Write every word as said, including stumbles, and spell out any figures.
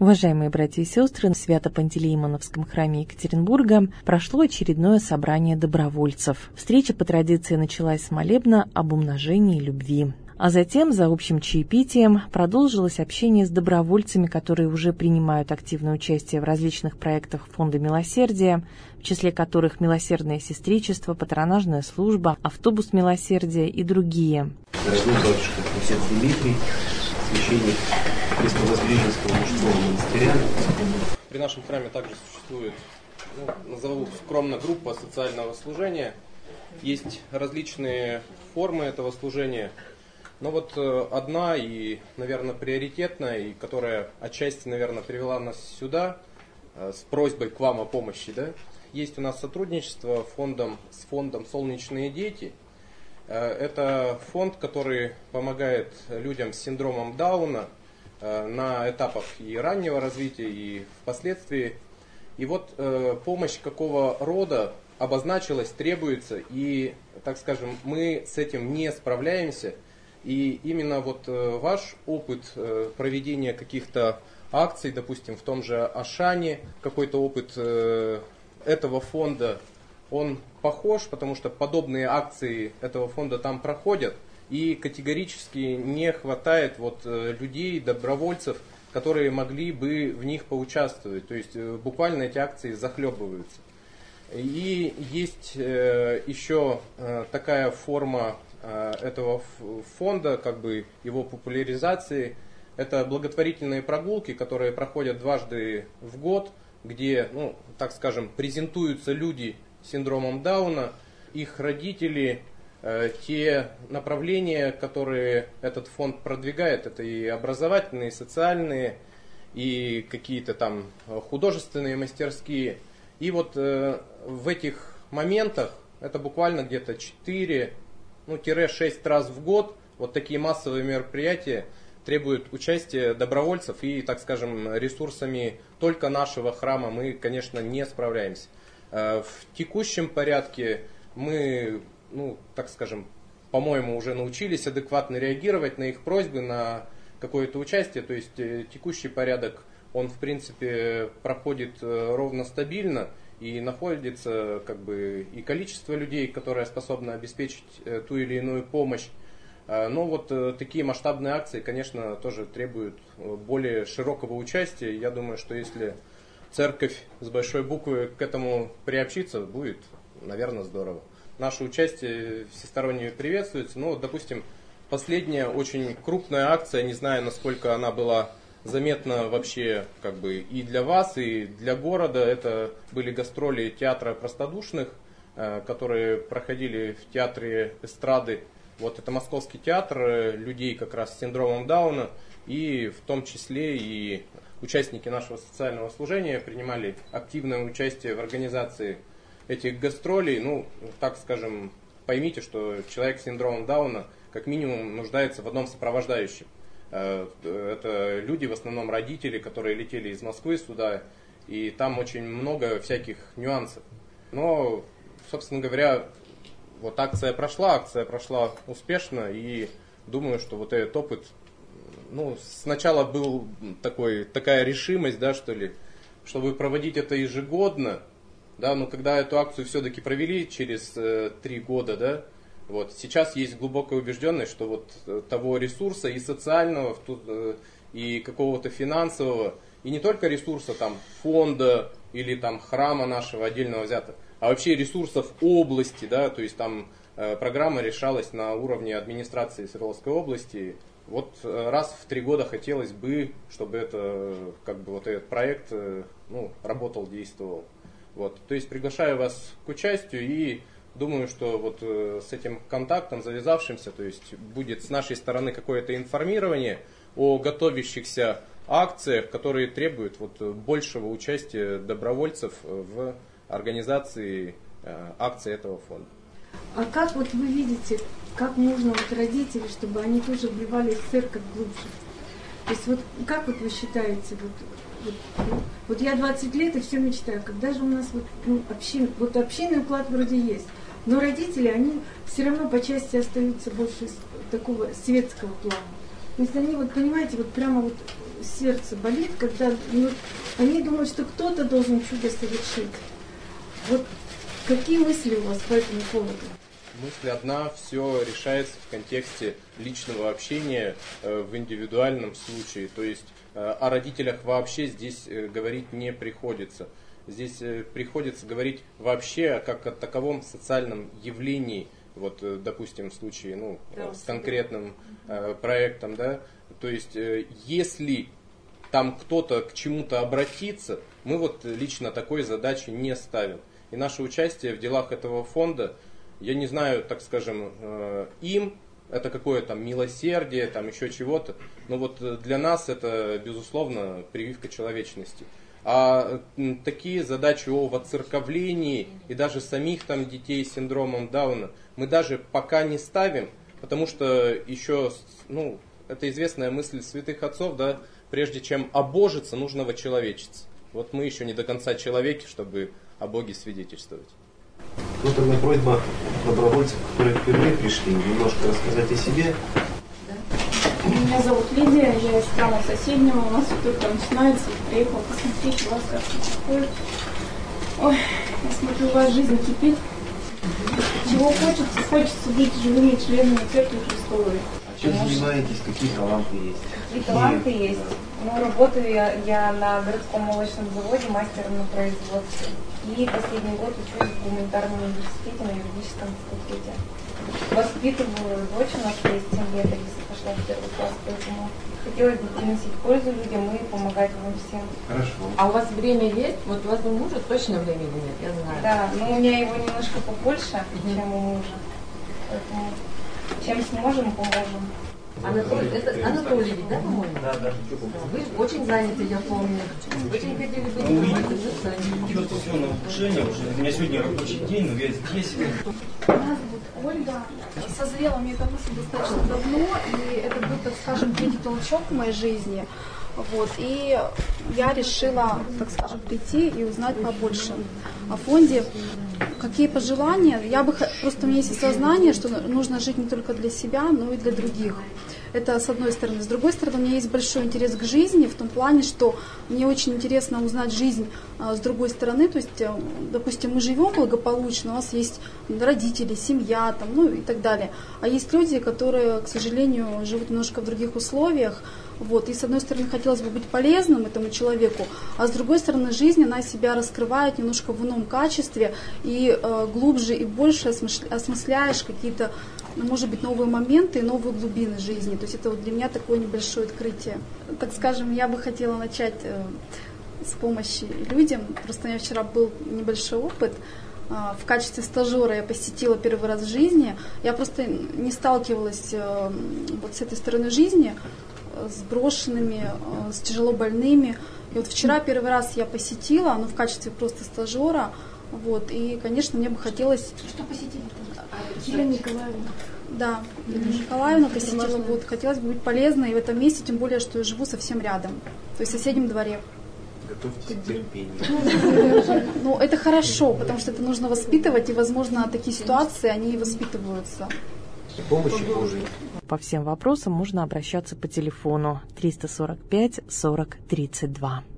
Уважаемые братья и сестры, в Свято-Пантелеимоновском храме Екатеринбурга прошло очередное собрание добровольцев. Встреча по традиции началась с молебна об умножении любви. А затем, за общим чаепитием, продолжилось общение с добровольцами, которые уже принимают активное участие в различных проектах Фонда Милосердия, в числе которых «Милосердное сестричество», «Патронажная служба», «Автобус Милосердия» и другие. Дорогой батюшка отец Дмитрий, священник Христовоздвиженского мужского монастыря. При нашем храме также существует, ну, назову скромно, группа социального служения. Есть различные формы этого служения. Но вот э, одна и, наверное, приоритетная, и которая отчасти, наверное, привела нас сюда э, с просьбой к вам о помощи, да, есть у нас сотрудничество фондом, с фондом «Солнечные дети». Э, это фонд, который помогает людям с синдромом Дауна э, на этапах и раннего развития, и впоследствии. И вот э, помощь какого рода обозначилась, требуется, и, так скажем, мы с этим не справляемся. И именно вот э, ваш опыт э, проведения каких-то акций, допустим, в том же Ашане, какой-то опыт э, этого фонда, он похож, потому что подобные акции этого фонда там проходят, и категорически не хватает вот э, людей, добровольцев, которые могли бы в них поучаствовать. То есть э, буквально эти акции захлебываются. И есть э, еще э, такая форма этого фонда, как бы его популяризации. Это благотворительные прогулки, которые проходят дважды в год, где, ну, так скажем, презентуются люди с синдромом Дауна, их родители, э, те направления, которые этот фонд продвигает, это и образовательные, и социальные, и какие-то там художественные мастерские. И вот э, в этих моментах, это буквально где-то четыре ну, шесть раз в год, вот такие массовые мероприятия требуют участия добровольцев, и, так скажем, ресурсами только нашего храма мы, конечно, не справляемся. В текущем порядке мы, ну, так скажем, по-моему, уже научились адекватно реагировать на их просьбы, на какое-то участие, то есть текущий порядок, он, в принципе, проходит ровно стабильно. И находится как бы и количество людей, которые способны обеспечить э, ту или иную помощь. Э, но вот э, такие масштабные акции, конечно, тоже требуют э, более широкого участия. Я думаю, что если церковь с большой буквы к этому приобщится, будет, наверное, здорово. Наше участие всесторонне приветствуется. Ну, допустим, последняя очень крупная акция, не знаю, насколько она была заметно вообще как бы и для вас, и для города. Это были гастроли театра простодушных, которые проходили в театре эстрады. Вот это Московский театр людей как раз с синдромом Дауна, и в том числе и участники нашего социального служения принимали активное участие в организации этих гастролей. Ну, так скажем, поймите, что человек с синдромом Дауна как минимум нуждается в одном сопровождающем. Это люди, в основном родители, которые летели из Москвы сюда, и там очень много всяких нюансов. Но, собственно говоря, вот акция прошла, акция прошла успешно, и думаю, что вот этот опыт, ну, сначала был такой, такая решимость, да, что ли, чтобы проводить это ежегодно, да, но когда эту акцию все-таки провели через э, три года, да, вот. Сейчас есть глубокая убежденность, что вот того ресурса и социального, и какого-то финансового, и не только ресурса там, фонда или там, храма нашего отдельного взятого, а вообще ресурсов области, да, то есть там э, программа решалась на уровне администрации Свердловской области. Вот э, раз в три года хотелось бы, чтобы это, как бы, вот этот проект э, ну, работал, действовал. Вот. То есть приглашаю вас к участию и думаю, что вот э, с этим контактом завязавшимся, то есть будет с нашей стороны какое-то информирование о готовящихся акциях, которые требуют вот большего участия добровольцев в организации э, акций этого фонда. А как вот вы видите, как можно вот родителей, чтобы они тоже вливались в церковь глубже? То есть вот как вот вы считаете, вот, вот, ну, вот я двадцать лет и все мечтаю, когда же у нас вот, ну, общин, вот общинный уклад вроде есть, но родители, они все равно по части остаются больше такого светского плана. То есть они вот, понимаете, вот прямо вот сердце болит, когда ну, они думают, что кто-то должен чудо совершить. Вот какие мысли у вас по этому поводу? Мысль одна, все решается в контексте личного общения э, в индивидуальном случае. То есть э, о родителях вообще здесь э, говорить не приходится. Здесь э, приходится говорить вообще как о таковом социальном явлении. Вот, э, допустим, в случае ну, э, с конкретным э, проектом. Да? То есть э, если там кто-то к чему-то обратится, мы вот лично такой задачи не ставим. И наше участие в делах этого фонда, я не знаю, так скажем, им, это какое-то там милосердие, там еще чего-то, но вот для нас это, безусловно, прививка человечности. А такие задачи о воцерковлении и даже самих там детей с синдромом Дауна мы даже пока не ставим, потому что еще, ну, это известная мысль святых отцов, да, прежде чем обожиться, нужно вочеловечиться. Вот мы еще не до конца человеки, чтобы о Боге свидетельствовать. Ну, тогда просьба добровольцев, которые впервые пришли, немножко рассказать о себе. Меня зовут Лидия, я из страны соседнего, у нас все только начинается, приехала посмотреть, у вас как все проходит. Ой, я смотрю, у вас жизнь кипит. Чего хочется? Хочется быть живыми членами Церкви Христовой. А чем занимаетесь? Какие таланты есть? Какие таланты есть? Ну, работаю я, я на городском молочном заводе мастером на производстве. И последний год учусь в гуманитарном университете на юридическом факультете. Воспитываю дочь, у нас есть семь лет, Алиса пошла в первый класс, поэтому хотелось бы приносить пользу людям и помогать вам всем. Хорошо. А у вас время есть? Вот у вас у мужа точно времени нет, я знаю. Да, но у меня его немножко побольше, mm-hmm. чем у мужа. Поэтому чем сможем, поможем. Анатолий, это Анатолий, да, по-моему? Да, да. Вы очень заняты, я помню. Очень хотели быть заняты. Чувствую все напряжение уже. У меня сегодня рабочий день, но я здесь. Меня зовут Ольга. Созрела мне эта мысль достаточно давно, и это был, так скажем, третий толчок в моей жизни. Вот, и я решила, так скажем, прийти и узнать побольше о фонде. Какие пожелания? Я бы просто у меня есть осознание, что нужно жить не только для себя, но и для других. Это с одной стороны. С другой стороны, у меня есть большой интерес к жизни, в том плане, что мне очень интересно узнать жизнь а, с другой стороны. То есть, допустим, мы живем благополучно, у нас есть родители, семья там, ну, и так далее. А есть люди, которые, к сожалению, живут немножко в других условиях. Вот. И с одной стороны, хотелось бы быть полезным этому человеку, а с другой стороны, жизнь, она себя раскрывает немножко в ином качестве, и э, глубже и больше осмысляешь какие-то, ну, может быть, новые моменты и новые глубины жизни. То есть это вот для меня такое небольшое открытие. Так скажем, я бы хотела начать э, с помощи людям. Просто у меня вчера был небольшой опыт. Э, в качестве стажера я посетила первый раз в жизни. Я просто не сталкивалась э, вот с этой стороной жизни, с брошенными, с тяжело больными. И вот вчера первый раз я посетила, ну, в качестве просто стажера. Вот, и, конечно, мне бы хотелось... Что посетили? Елена Николаевна. Да, Елена Николаевна посетила. Вот, хотелось бы быть полезной и в этом месте, тем более, что я живу совсем рядом. То есть в соседнем дворе. Готовьте терпение. Ну, это хорошо, потому что это нужно воспитывать, и, возможно, такие ситуации, они воспитываются. Помощи Божией. По всем вопросам можно обращаться по телефону триста сорок пять сорок тридцать два.